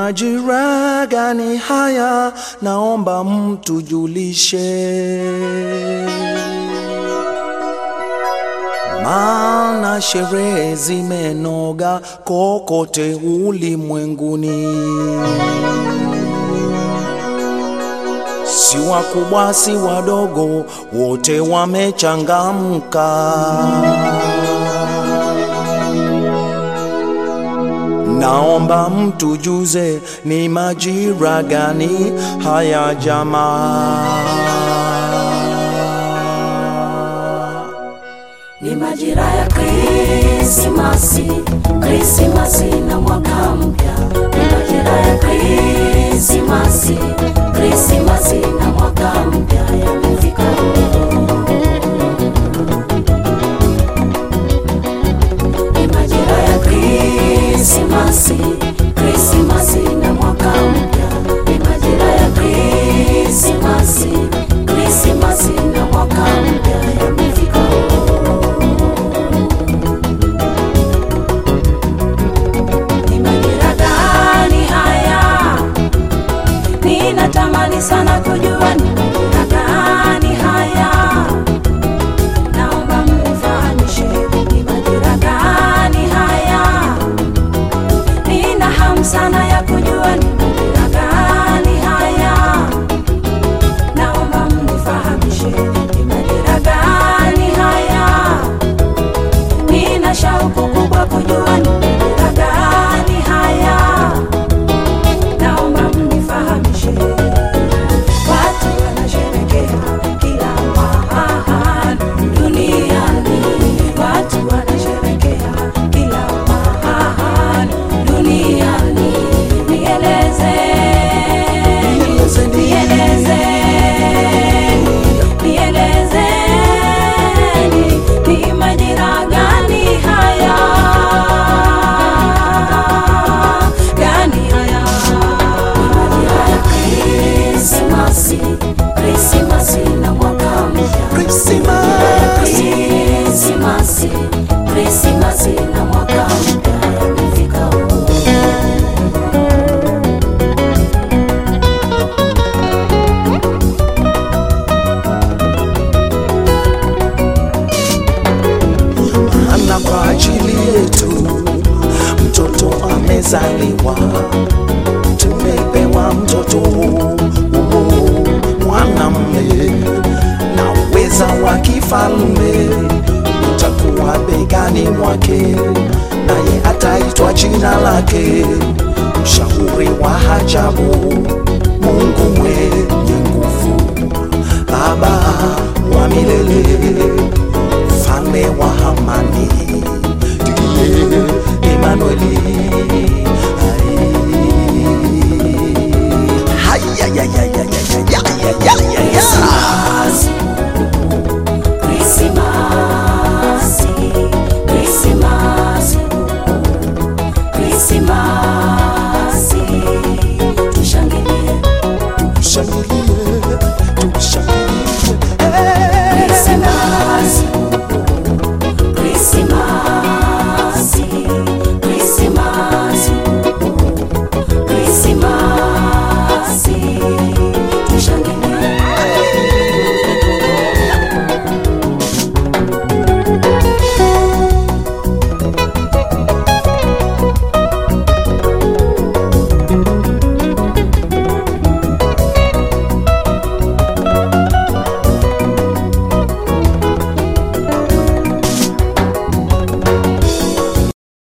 majira gani haya? Naomba mtujulishe, maana sherehe zimenoga kokote ulimwenguni. Si wakubwa si wadogo, wote wamechangamka. Naomba mtujuze, ni majira gani haya jamaa? Ni majira ya Krismasi, Krismasi na mwaka mpya. Ni majira ya Krismasi, Krismasi na mwaka mpya yamefika. Ni majira ya Krismasi, Krismasi na mwaka mpya. Ni majira ya Krismasi, Krismasi na mwaka mpya yamefika. Natamani sana kujua ni majira gani haya. Naomba mnifahamishe ni majira gani haya. Nina hamu sana ya kujua ni majira gani haya. Naomba mnifahamishe ni majira gani haya. Nina shauku kubwa kujua ni majira gani haya. Naomba mnifahamishe. Watu wanasherehekea kila mahali duniani. Watu wanasherehekea kila mahali duniani. Nieleze, nieleze, nieleze, ni majira gani haya? Gani haya? Krismasi, Krismasi na mwaka mpya. Krismasi, Krismasi na mwaka mpya yamefika. Maana kwa ajili yetu mtoto amezaliwa, tumepewa mtoto mwanamume na uweza wa kifalme utakuwa begani mwake, naye ataitwa jina lake Mshauri wa ajabu, Mungu mwenye nguvu, Baba wa milele,